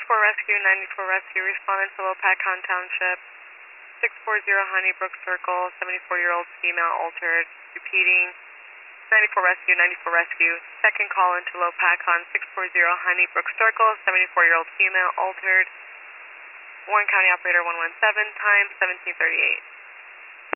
Rescue, 94 Rescue, responded to Lopakon Township, 640 Honeybrook Circle, 74-year-old female altered, repeating, 94 Rescue, 94 Rescue, second call into Lopakon, 640 Honeybrook Circle, 74-year-old female altered, Warren County Operator 117, time 1738.